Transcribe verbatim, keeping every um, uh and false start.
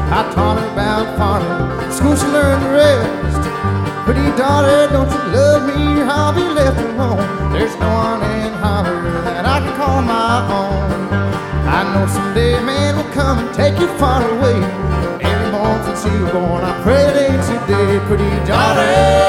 I taught her about farming, school she learned the rest. Pretty daughter, don't you love me, I'll be left alone. There's no one in Holler that I can call my own. I know someday a man will come and take you far away. Every morning since you were born, I pray it ain't today. Pretty daughter,